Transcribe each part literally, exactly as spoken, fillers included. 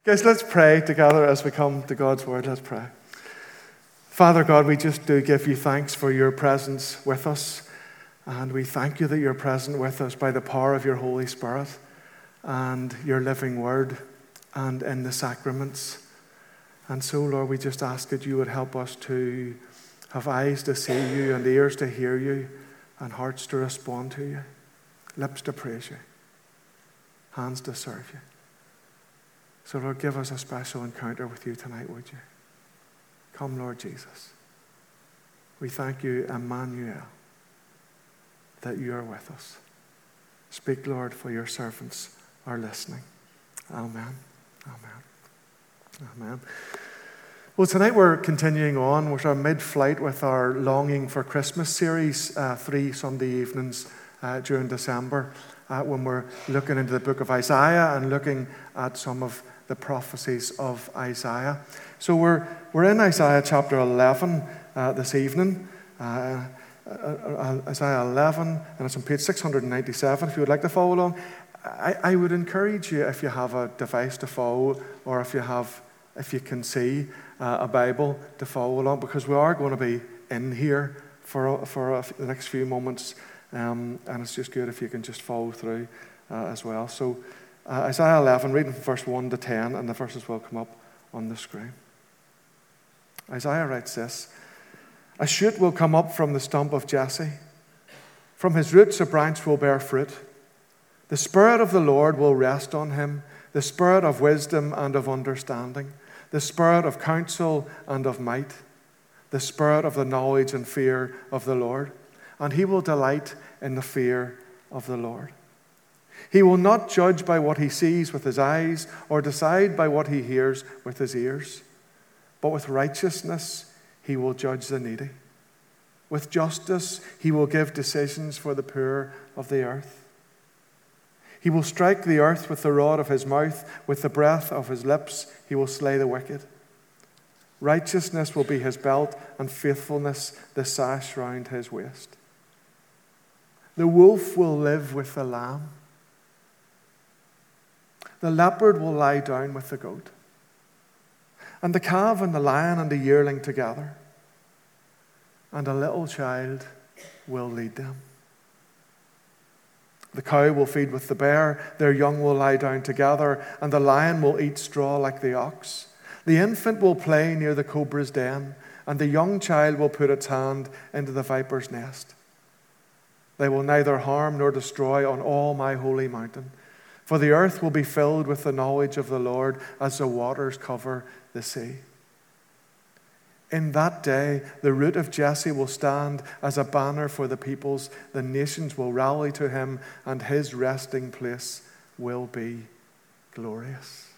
Guys, let's pray together as we come to God's word. Let's pray. Father God, we just do give you thanks for your presence with us. And we thank you that you're present with us by the power of your Holy Spirit and your living word and in the sacraments. And so, Lord, we just ask that you would help us to have eyes to see you and ears to hear you and hearts to respond to you, lips to praise you, hands to serve you. So, Lord, give us a special encounter with you tonight, would you? Come, Lord Jesus. We thank you, Emmanuel, that you are with us. Speak, Lord, for your servants are listening. Amen. Amen. Amen. Well, tonight we're continuing on with our mid-flight with our Longing for Christmas series, uh, three Sunday evenings uh, during December, uh, when we're looking into the book of Isaiah and looking at some of the prophecies of Isaiah. So we're we're in Isaiah chapter eleven uh, this evening. Uh, uh, Isaiah eleven, and it's on page six hundred ninety-seven. If you would like to follow along, I, I would encourage you, if you have a device to follow, or if you have, if you can see uh, a Bible, to follow along, because we are going to be in here for for a, the next few moments, um, and it's just good if you can just follow through uh, as well. So. Uh, Isaiah eleven, reading from verse one to ten, and the verses will come up on the screen. Isaiah writes this: "A shoot will come up from the stump of Jesse. From his roots a branch will bear fruit. The Spirit of the Lord will rest on him, the Spirit of wisdom and of understanding, the Spirit of counsel and of might, the Spirit of the knowledge and fear of the Lord. And he will delight in the fear of the Lord. He will not judge by what he sees with his eyes or decide by what he hears with his ears. But with righteousness he will judge the needy. With justice he will give decisions for the poor of the earth. He will strike the earth with the rod of his mouth. With the breath of his lips he will slay the wicked. Righteousness will be his belt, and faithfulness the sash round his waist. The wolf will live with the lamb. The leopard will lie down with the goat, and the calf and the lion and the yearling together, and a little child will lead them. The cow will feed with the bear, their young will lie down together, and the lion will eat straw like the ox. The infant will play near the cobra's den, and the young child will put its hand into the viper's nest. They will neither harm nor destroy on all my holy mountain. For the earth will be filled with the knowledge of the Lord as the waters cover the sea. In that day, the root of Jesse will stand as a banner for the peoples. The nations will rally to him, and his resting place will be glorious."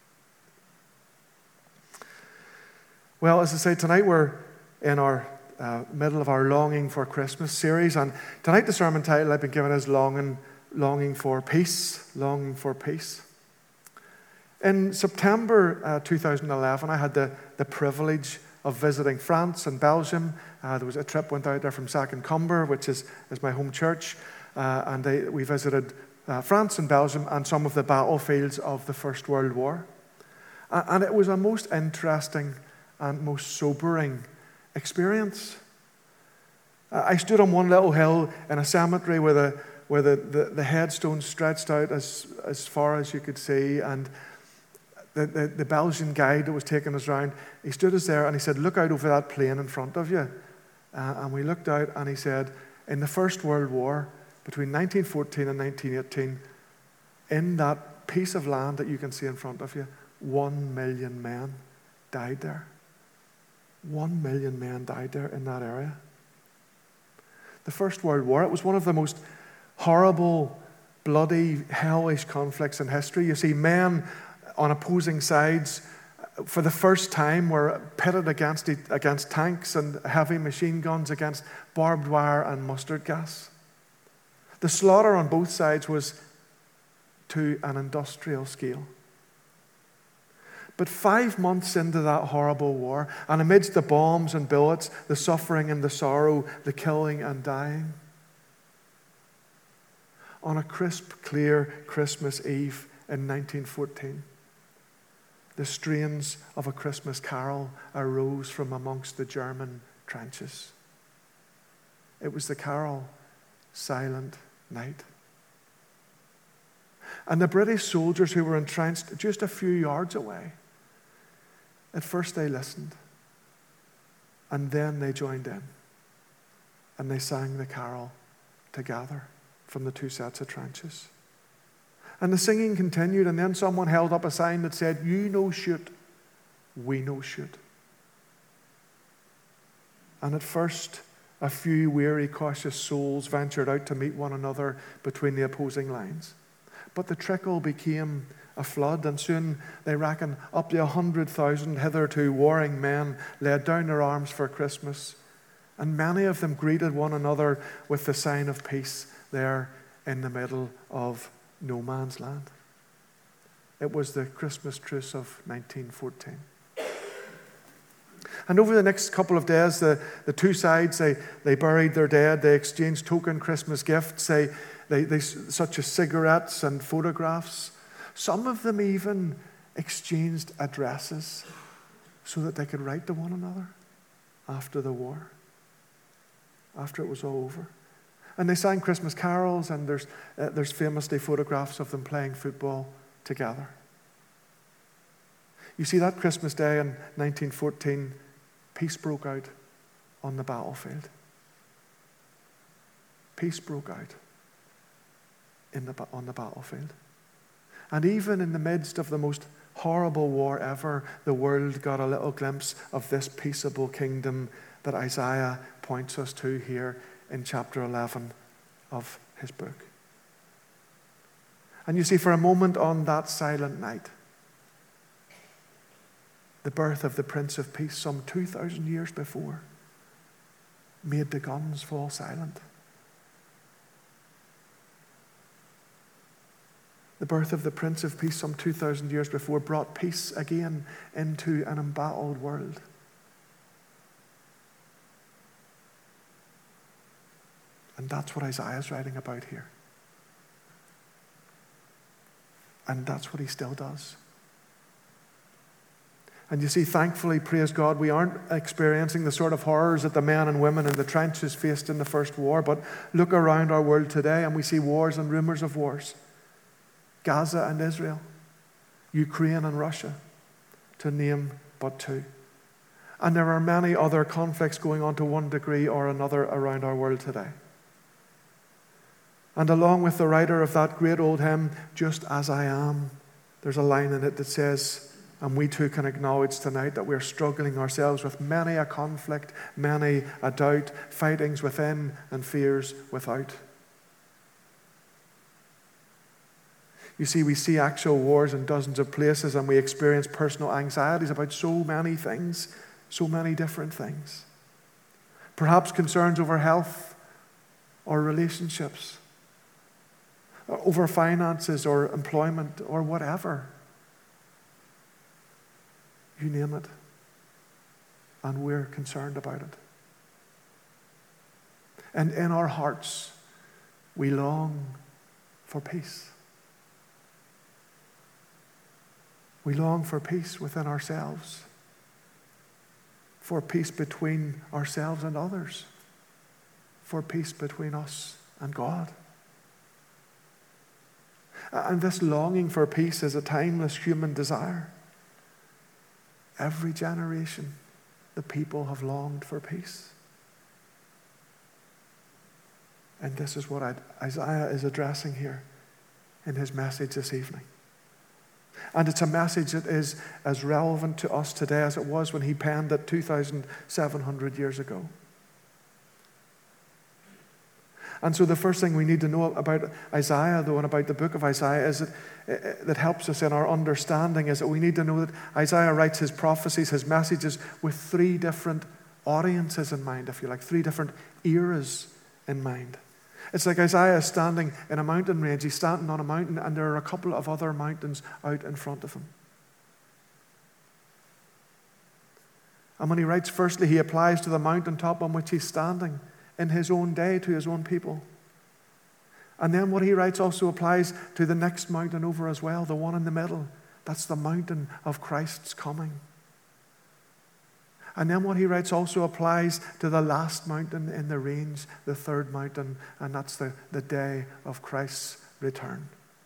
Well, as I say, tonight we're in our uh, middle of our Longing for Christmas series, and tonight the sermon title I've been given is Longing Longing for peace, longing for peace. In September uh, two thousand eleven, I had the, the privilege of visiting France and Belgium. Uh, there was a trip went out there from Sac-en-Comber, which is, is my home church, uh, and they, we visited uh, France and Belgium and some of the battlefields of the First World War. Uh, and it was a most interesting and most sobering experience. Uh, I stood on one little hill in a cemetery where the where the, the, the headstones stretched out as, as far as you could see, and the, the, the Belgian guide that was taking us around, he stood us there and he said, "Look out over that plain in front of you." Uh, and we looked out and he said, in the First World War, between nineteen fourteen and nineteen eighteen, in that piece of land that you can see in front of you, one million men died there. One million men died there in that area. The First World War, it was one of the most horrible, bloody, hellish conflicts in history. You see, men on opposing sides for the first time were pitted against against tanks and heavy machine guns, against barbed wire and mustard gas. The slaughter on both sides was to an industrial scale. But five months into that horrible war, and amidst the bombs and bullets, the suffering and the sorrow, the killing and dying, on a crisp, clear Christmas Eve in nineteen fourteen, the strains of a Christmas carol arose from amongst the German trenches. It was the carol, Silent Night. And the British soldiers who were entrenched just a few yards away, at first they listened, and then they joined in, and they sang the carol together from the two sets of trenches. And the singing continued, and then someone held up a sign that said, "You no shoot, we no shoot." And at first, a few weary, cautious souls ventured out to meet one another between the opposing lines. But the trickle became a flood, and soon, they reckon, up to a hundred thousand hitherto warring men laid down their arms for Christmas, and many of them greeted one another with the sign of peace there in the middle of no man's land. It was the Christmas truce of nineteen fourteen. And over the next couple of days, the, the two sides, they, they buried their dead, they exchanged token Christmas gifts, they, they, they, such as cigarettes and photographs. Some of them even exchanged addresses so that they could write to one another after the war, after it was all over. And they sang Christmas carols, and there's, uh, there's famously photographs of them playing football together. You see, that Christmas day in nineteen fourteen, peace broke out on the battlefield. Peace broke out in the, on the battlefield. And even in the midst of the most horrible war ever, the world got a little glimpse of this peaceable kingdom that Isaiah points us to here in chapter eleven of his book. And you see, for a moment on that silent night, the birth of the Prince of Peace some two thousand years before made the guns fall silent. The birth of the Prince of Peace some two thousand years before brought peace again into an embattled world. And that's what Isaiah is writing about here. And that's what he still does. And you see, thankfully, praise God, we aren't experiencing the sort of horrors that the men and women in the trenches faced in the First War. But look around our world today and we see wars and rumors of wars. Gaza and Israel, Ukraine and Russia, to name but two. And there are many other conflicts going on to one degree or another around our world today. And along with the writer of that great old hymn, Just As I Am, there's a line in it that says, and we too can acknowledge tonight that we're struggling ourselves with many a conflict, many a doubt, fightings within and fears without. You see, we see actual wars in dozens of places, and we experience personal anxieties about so many things, so many different things. Perhaps concerns over health or relationships, over finances or employment or whatever. You name it. And we're concerned about it. And in our hearts, we long for peace. We long for peace within ourselves, for peace between ourselves and others, for peace between us and God. And this longing for peace is a timeless human desire. Every generation, the people have longed for peace. And this is what Isaiah is addressing here in his message this evening. And it's a message that is as relevant to us today as it was when he penned it two thousand seven hundred years ago. And so the first thing we need to know about Isaiah, though, and about the book of Isaiah, is that, that helps us in our understanding, is that we need to know that Isaiah writes his prophecies, his messages, with three different audiences in mind, if you like, three different eras in mind. It's like Isaiah is standing in a mountain range. He's standing on a mountain, and there are a couple of other mountains out in front of him. And when he writes, firstly, he applies to the mountaintop on which he's standing in his own day to his own people. And then what he writes also applies to the next mountain over as well, the one in the middle, That's the mountain of Christ's coming. And then what he writes also applies to the last mountain in the range, the third mountain, and that's the, the day of Christ's return.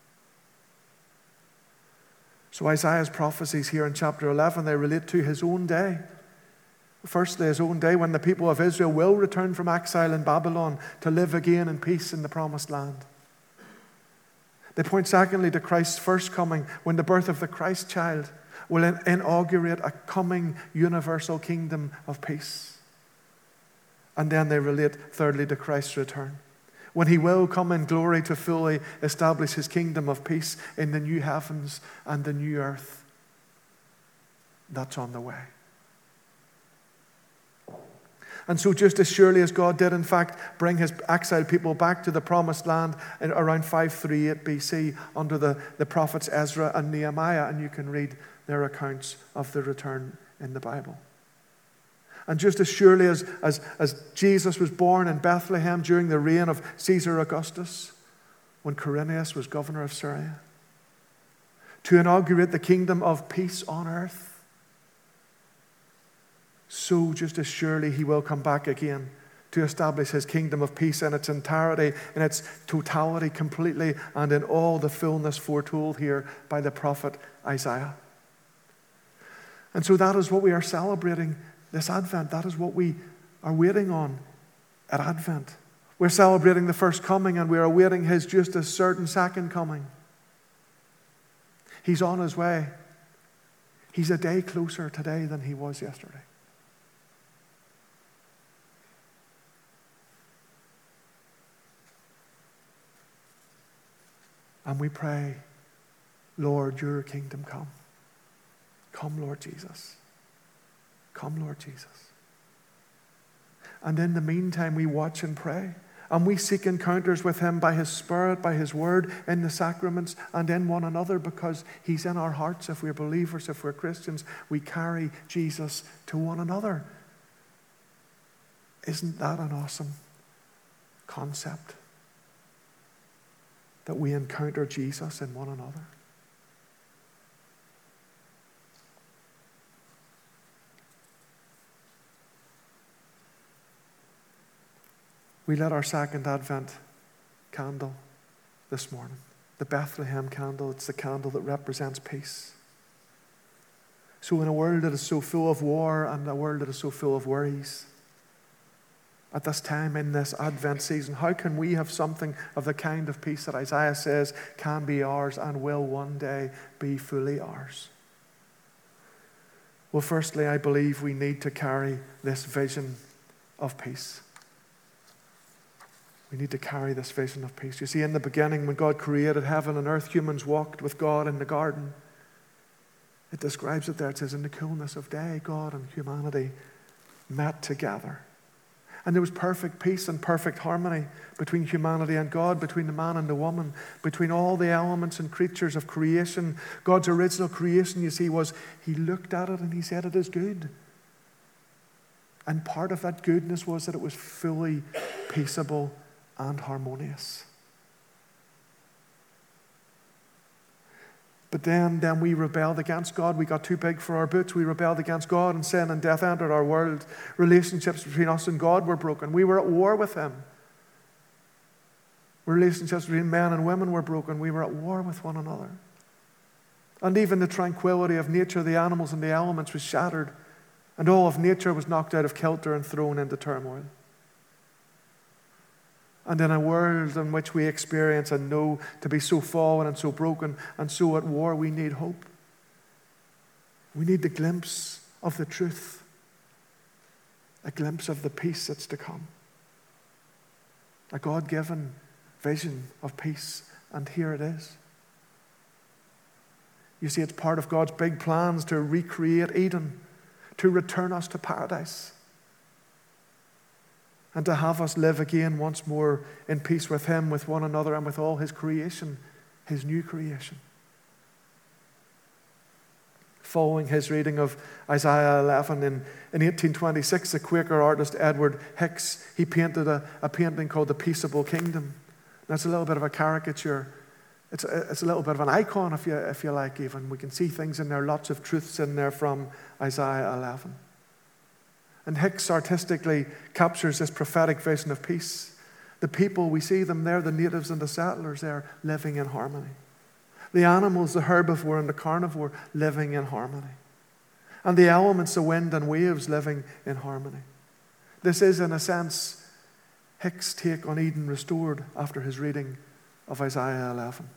So Isaiah's prophecies here in chapter eleven, they relate to his own day. Firstly, his own day when the people of Israel will return from exile in Babylon to live again in peace in the promised land. They point secondly to Christ's first coming, when the birth of the Christ child will inaugurate a coming universal kingdom of peace. And then they relate thirdly to Christ's return, when he will come in glory to fully establish his kingdom of peace in the new heavens and the new earth. That's on the way. And so just as surely as God did in fact bring his exiled people back to the promised land in around five thirty-eight B C under the, the prophets Ezra and Nehemiah, and you can read their accounts of the return in the Bible. And just as surely as, as, as Jesus was born in Bethlehem during the reign of Caesar Augustus, when Quirinius was governor of Syria, to inaugurate the kingdom of peace on earth, so just as surely he will come back again to establish his kingdom of peace in its entirety, in its totality, completely, and in all the fullness foretold here by the prophet Isaiah. And so that is what we are celebrating this Advent. That is what we are waiting on at Advent. We're celebrating the first coming, and we're awaiting his just as certain second coming. He's on his way. He's a day closer today than he was yesterday. And we pray, Lord, your kingdom come. Come, Lord Jesus. Come, Lord Jesus. And in the meantime, we watch and pray. And we seek encounters with him by his Spirit, by his word, in the sacraments, and in one another, because he's in our hearts. If we're believers, if we're Christians, we carry Jesus to one another. Isn't that an awesome concept? That we encounter Jesus in one another. We lit our second Advent candle this morning. The Bethlehem candle. It's the candle that represents peace. So in a world that is so full of war and a world that is so full of worries, at this time in this Advent season, how can we have something of the kind of peace that Isaiah says can be ours and will one day be fully ours? Well, firstly, I believe we need to carry this vision of peace. We need to carry this vision of peace. You see, in the beginning, when God created heaven and earth, humans walked with God in the garden. It describes it there. It says, in the coolness of day, God and humanity met together. And there was perfect peace and perfect harmony between humanity and God, between the man and the woman, between all the elements and creatures of creation. God's original creation, you see, was he looked at it and he said, it is good. And part of that goodness was that it was fully peaceable and harmonious. But then, then we rebelled against God. We got too big for our boots. We rebelled against God, and sin and death entered our world. Relationships between us and God were broken. We were at war with him. Relationships between men and women were broken. We were at war with one another. And even the tranquility of nature, the animals and the elements, was shattered. And all of nature was knocked out of kilter and thrown into turmoil. And in a world in which we experience and know to be so fallen and so broken and so at war, we need hope. We need the glimpse of the truth, a glimpse of the peace that's to come. A God-given vision of peace, and here it is. You see, it's part of God's big plans to recreate Eden, to return us to paradise, and to have us live again once more in peace with him, with one another, and with all his creation, his new creation. Following his reading of Isaiah eleven in, in eighteen twenty-six, the Quaker artist Edward Hicks, he painted a, a painting called The Peaceable Kingdom. That's a little bit of a caricature. It's a, it's a little bit of an icon, if you, if you like, even. We can see things in there, lots of truths in there from Isaiah eleven. And Hicks artistically captures this prophetic vision of peace. The people, we see them there, the natives and the settlers there, living in harmony. The animals, the herbivore and the carnivore, living in harmony. And the elements, the wind and waves, living in harmony. This is, in a sense, Hicks' take on Eden restored after his reading of Isaiah eleven.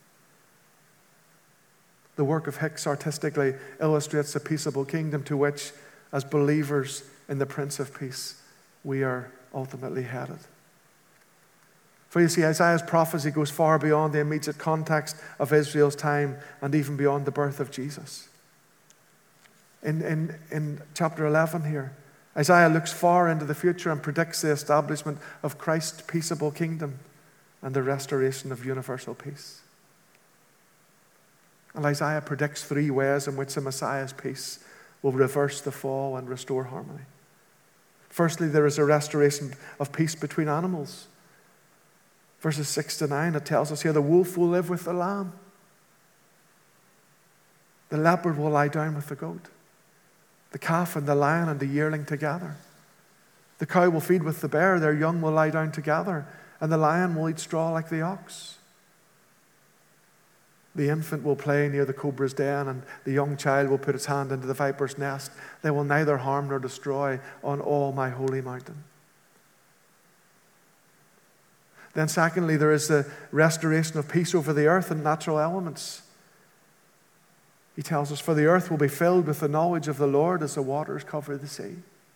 The work of Hicks artistically illustrates the peaceable kingdom to which, as believers in the Prince of Peace, we are ultimately headed. For you see, Isaiah's prophecy goes far beyond the immediate context of Israel's time and even beyond the birth of Jesus. In, in, in chapter eleven here, Isaiah looks far into the future and predicts the establishment of Christ's peaceable kingdom and the restoration of universal peace. And Isaiah predicts three ways in which the Messiah's peace will reverse the fall and restore harmony. Firstly, there is a restoration of peace between animals. Verses six to nine, it tells us here, the wolf will live with the lamb. The leopard will lie down with the goat. The calf and the lion and the yearling together. The cow will feed with the bear, their young will lie down together, and the lion will eat straw like the ox. The infant will play near the cobra's den, and the young child will put its hand into the viper's nest. They will neither harm nor destroy on all my holy mountain. Then secondly, there is the restoration of peace over the earth and natural elements. He tells us, for the earth will be filled with the knowledge of the Lord as the waters cover the sea.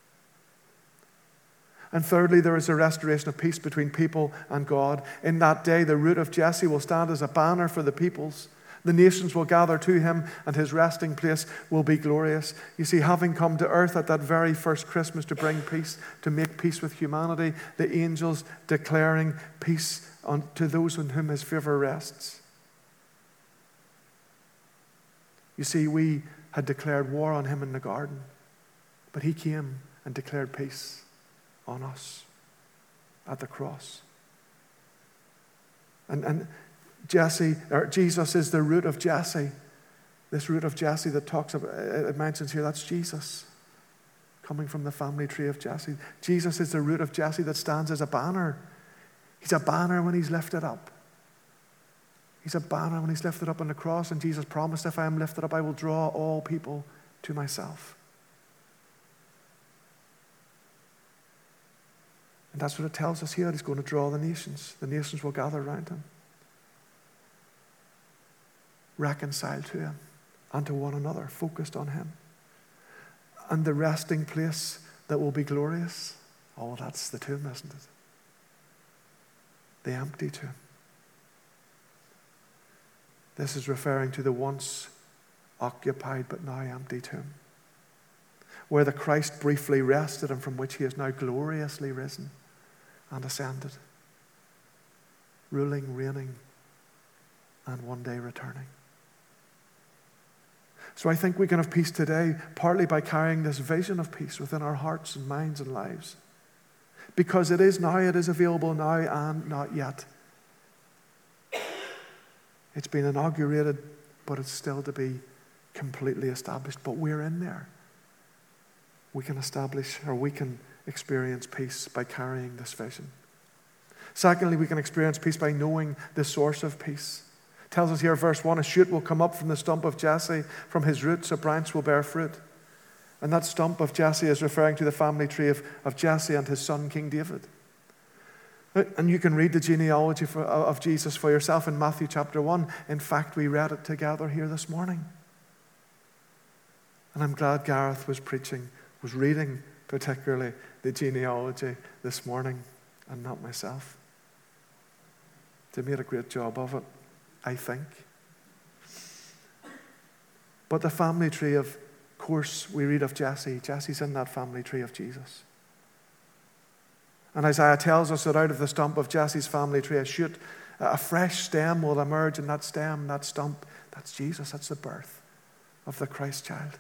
And thirdly, there is a restoration of peace between people and God. In that day, the root of Jesse will stand as a banner for the peoples. The nations will gather to him, and his resting place will be glorious. You see, having come to earth at that very first Christmas to bring peace, to make peace with humanity, the angels declaring peace on, to those on whom his favor rests. You see, we had declared war on him in the garden, but he came and declared peace on us at the cross. And, and Jesse, or Jesus is the root of Jesse. This root of Jesse that talks about, it mentions here, that's Jesus, coming from the family tree of Jesse. Jesus is the root of Jesse that stands as a banner. He's a banner when he's lifted up. He's a banner when he's lifted up on the cross, and Jesus promised, if I am lifted up, I will draw all people to myself. And that's what it tells us here. He's going to draw the nations. The nations will gather around him, reconciled to him and to one another, focused on him. And the resting place that will be glorious, oh, that's the tomb, isn't it? The empty tomb. This is referring to the once occupied but now empty tomb, where the Christ briefly rested and from which he is now gloriously risen and ascended, ruling, reigning, and one day returning. So I think we can have peace today partly by carrying this vision of peace within our hearts and minds and lives. Because it is now, it is available now and not yet. It's been inaugurated, but it's still to be completely established. But we're in there. We can establish, or we can experience peace by carrying this vision. Secondly, we can experience peace by knowing the source of peace. It tells us here, verse one, a shoot will come up from the stump of Jesse. From his roots a branch will bear fruit. And that stump of Jesse is referring to the family tree of, of Jesse and his son, King David. And you can read the genealogy for, of Jesus for yourself in Matthew chapter one. In fact, we read it together here this morning. And I'm glad Gareth was preaching, was reading particularly the genealogy this morning and not myself. They made a great job of it, I think. But the family tree, of course, we read of Jesse. Jesse's in that family tree of Jesus. And Isaiah tells us that out of the stump of Jesse's family tree, a shoot, a fresh stem will emerge, and that stem, that stump, that's Jesus. That's the birth of the Christ child.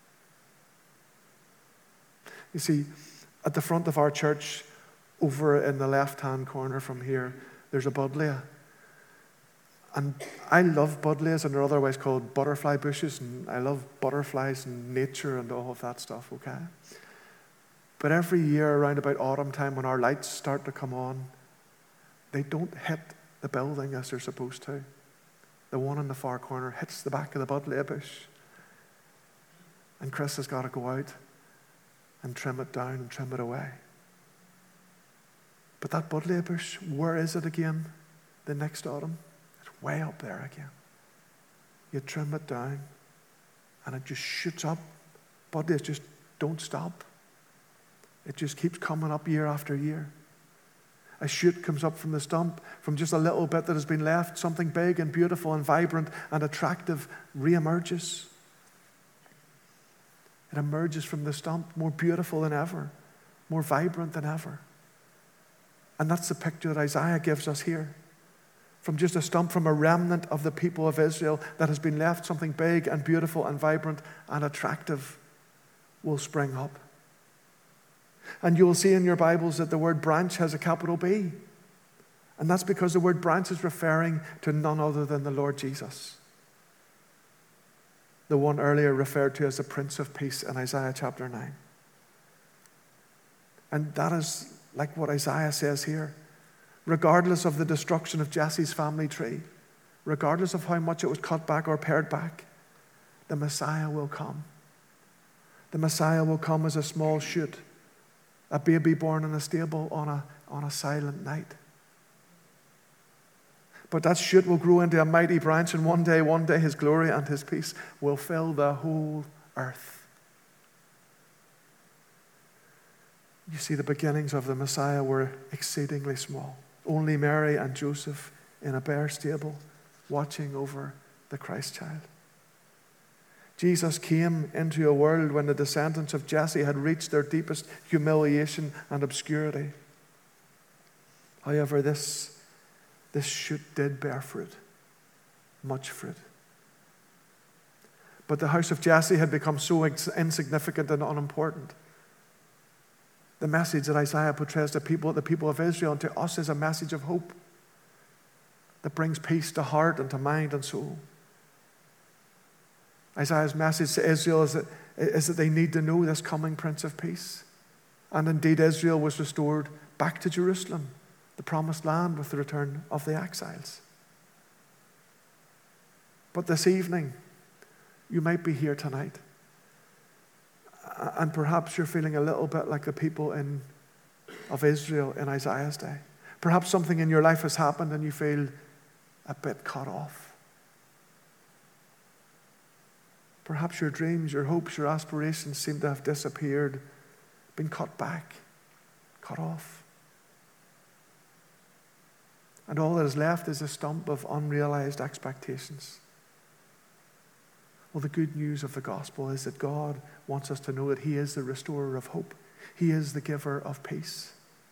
You see, at the front of our church, over in the left-hand corner from here, there's a buddleia. And I love buddleias, and they're otherwise called butterfly bushes, and I love butterflies and nature and all of that stuff, okay? But every year around about autumn time when our lights start to come on, they don't hit the building as they're supposed to. The one in the far corner hits the back of the buddleia bush. And Chris has got to go out and trim it down and trim it away. But that buddleia bush, where is it again the next autumn? It's way up there again. You trim it down and it just shoots up. Buddleias just don't stop. It just keeps coming up year after year. A shoot comes up from the stump, from just a little bit that has been left, something big and beautiful and vibrant and attractive re-emerges. It emerges from the stump more beautiful than ever, more vibrant than ever. And that's the picture that Isaiah gives us here. From just a stump, from a remnant of the people of Israel that has been left, something big and beautiful and vibrant and attractive will spring up. And you will see in your Bibles that the word branch has a capital B. And that's because the word branch is referring to none other than the Lord Jesus, the one earlier referred to as the Prince of Peace in Isaiah chapter nine. And that is like what Isaiah says here. Regardless of the destruction of Jesse's family tree, regardless of how much it was cut back or pared back, the Messiah will come. The Messiah will come as a small shoot, a baby born in a stable on a, on a silent night. But that shoot will grow into a mighty branch, and one day, one day, his glory and his peace will fill the whole earth. You see, the beginnings of the Messiah were exceedingly small. Only Mary and Joseph in a bare stable watching over the Christ child. Jesus came into a world when the descendants of Jesse had reached their deepest humiliation and obscurity. However, this, this shoot did bear fruit, much fruit. But the house of Jesse had become so insignificant and unimportant. The message that Isaiah portrays to people, the people of Israel, and to us is a message of hope that brings peace to heart and to mind and soul. Isaiah's message to Israel is that, is that they need to know this coming Prince of Peace. And indeed, Israel was restored back to Jerusalem, the promised land, with the return of the exiles. But this evening, you might be here tonight, and perhaps you're feeling a little bit like the people in, of Israel in Isaiah's day. Perhaps something in your life has happened and you feel a bit cut off. Perhaps your dreams, your hopes, your aspirations seem to have disappeared, been cut back, cut off. And all that is left is a stump of unrealized expectations. Well, the good news of the gospel is that God wants us to know that He is the restorer of hope. He is the giver of peace.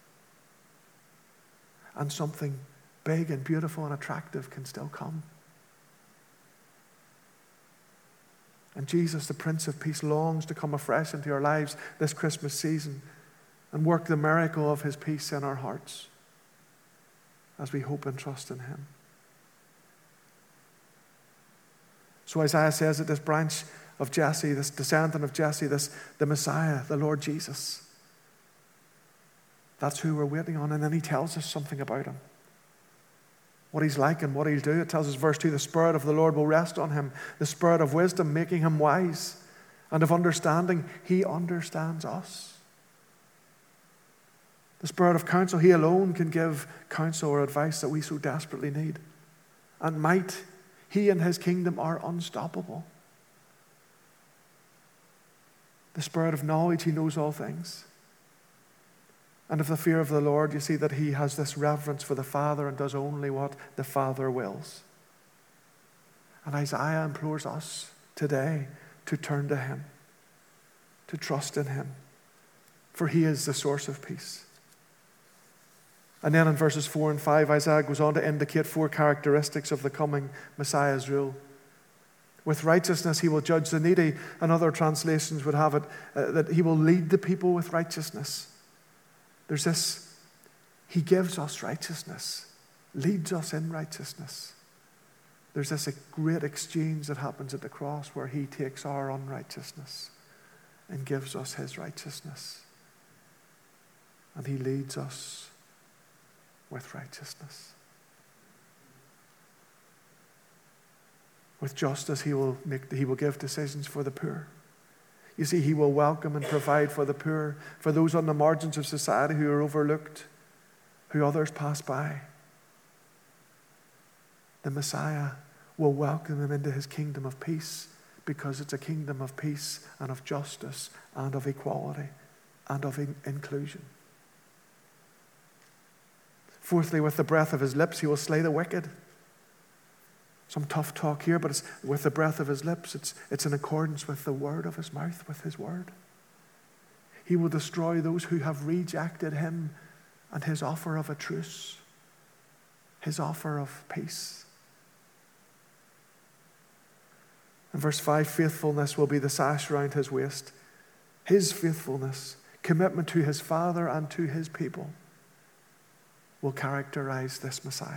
And something big and beautiful and attractive can still come. And Jesus, the Prince of Peace, longs to come afresh into our lives this Christmas season and work the miracle of His peace in our hearts as we hope and trust in Him. So Isaiah says that this branch of Jesse, this descendant of Jesse, this the Messiah, the Lord Jesus, that's who we're waiting on. And then he tells us something about him, what he's like and what he'll do. It tells us, verse two, the Spirit of the Lord will rest on him, the Spirit of wisdom, making him wise, and of understanding. He understands us. The Spirit of counsel, He alone can give counsel or advice that we so desperately need. And might, He and His kingdom are unstoppable. The Spirit of knowledge, He knows all things. And of the fear of the Lord, you see that He has this reverence for the Father and does only what the Father wills. And Isaiah implores us today to turn to Him, to trust in Him, for He is the source of peace. And then in verses four and five, Isaiah goes on to indicate four characteristics of the coming Messiah's rule. With righteousness He will judge the needy, and other translations would have it uh, that He will lead the people with righteousness. There's this, He gives us righteousness, leads us in righteousness. there's this great exchange that happens at the cross where he takes our unrighteousness and gives us his righteousness. And he leads us with righteousness. With justice, he will make, he will give decisions for the poor. You see, he will welcome and provide for the poor, for those on the margins of society who are overlooked, who others pass by. The Messiah will welcome them into his kingdom of peace, because it's a kingdom of peace and of justice and of equality and of in- inclusion. Fourthly, with the breath of his lips, he will slay the wicked. Some tough talk here, but it's with the breath of his lips. It's, it's in accordance with the word of his mouth, with his word. He will destroy those who have rejected him and his offer of a truce, his offer of peace. In verse five, faithfulness will be the sash around his waist. His faithfulness, commitment to his Father and to his people, will characterize this Messiah.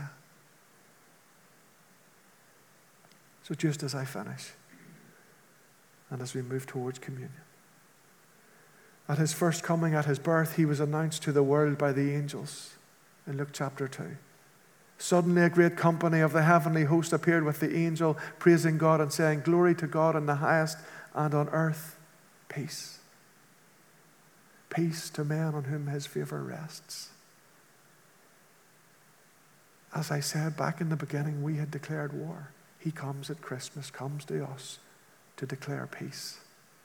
So just as I finish, and as we move towards communion, at his first coming, at his birth, he was announced to the world by the angels in Luke chapter two. Suddenly a great company of the heavenly host appeared with the angel, praising God and saying, "Glory to God in the highest, and on earth peace." Peace to men on whom his favor rests. As I said back in the beginning, we had declared war. He comes at Christmas, comes to us to declare peace.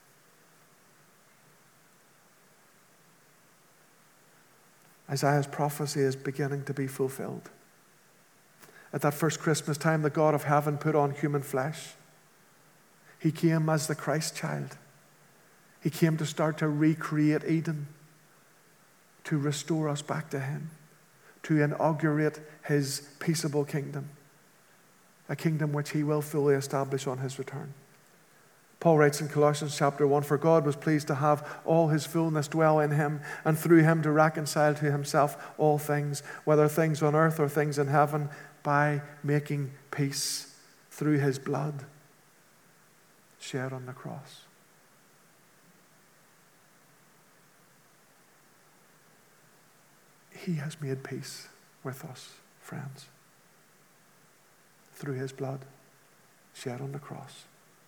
Isaiah's prophecy is beginning to be fulfilled. At that first Christmas time, the God of heaven put on human flesh. He came as the Christ child. He came to start to recreate Eden, to restore us back to him, to inaugurate his peaceable kingdom, a kingdom which he will fully establish on his return. Paul writes in Colossians chapter one, "For God was pleased to have all his fullness dwell in him, and through him to reconcile to himself all things, whether things on earth or things in heaven, by making peace through his blood shed on the cross." He has made peace with us, friends, through his blood shed on the cross.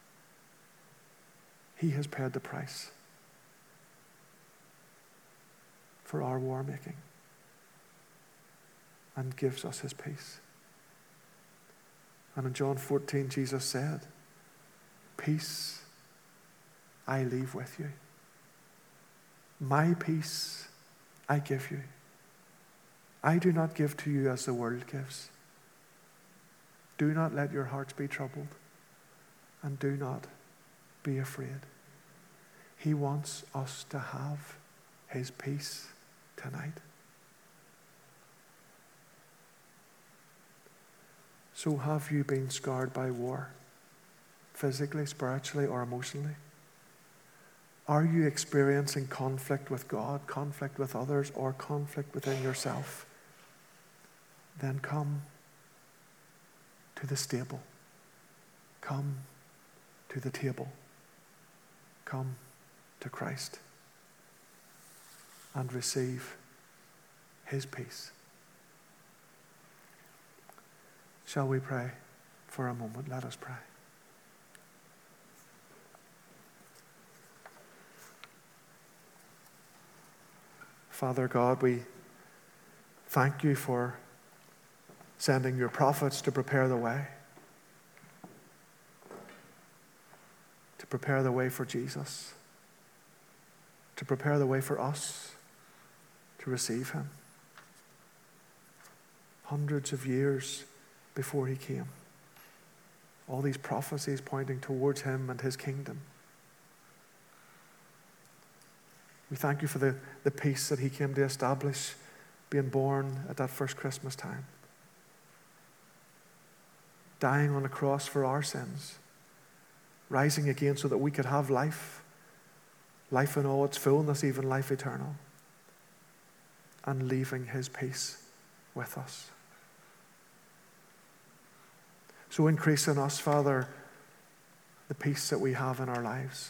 He has paid the price for our war making and gives us his peace. And in John fourteen, Jesus said, "Peace I leave with you. My peace I give you. I do not give to you as the world gives. Do not let your hearts be troubled, and do not be afraid." He wants us to have his peace tonight. So have you been scarred by war, physically, spiritually, or emotionally? Are you experiencing conflict with God, conflict with others, or conflict within yourself? Then come to the stable. Come to the table. Come to Christ and receive his peace. Shall we pray for a moment? Let us pray. Father God, we thank you for sending your prophets to prepare the way, to prepare the way for Jesus, to prepare the way for us to receive him. Hundreds of years before he came, all these prophecies pointing towards him and his kingdom. We thank you for the, the peace that he came to establish, being born at that first Christmas time, dying on a cross for our sins, rising again so that we could have life, life in all its fullness, even life eternal, and leaving his peace with us. So increase in us, Father, the peace that we have in our lives.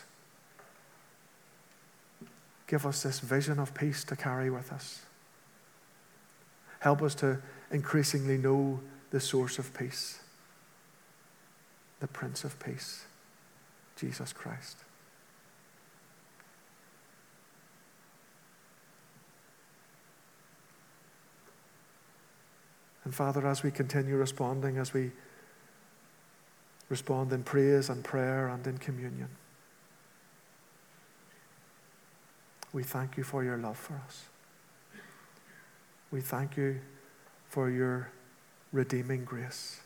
Give us this vision of peace to carry with us. Help us to increasingly know the source of peace, the Prince of Peace, Jesus Christ. And Father, as we continue responding, as we respond in praise and prayer and in communion, we thank you for your love for us. We thank you for your redeeming grace.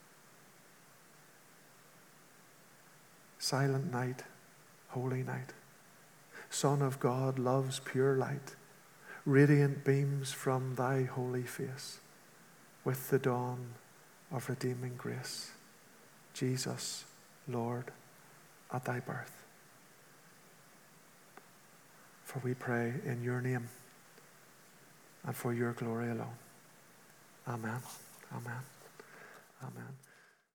Silent night, holy night. Son of God, love's pure light, radiant beams from thy holy face, with the dawn of redeeming grace. Jesus, Lord, at thy birth. For we pray in your name and for your glory alone. Amen. Amen. Amen.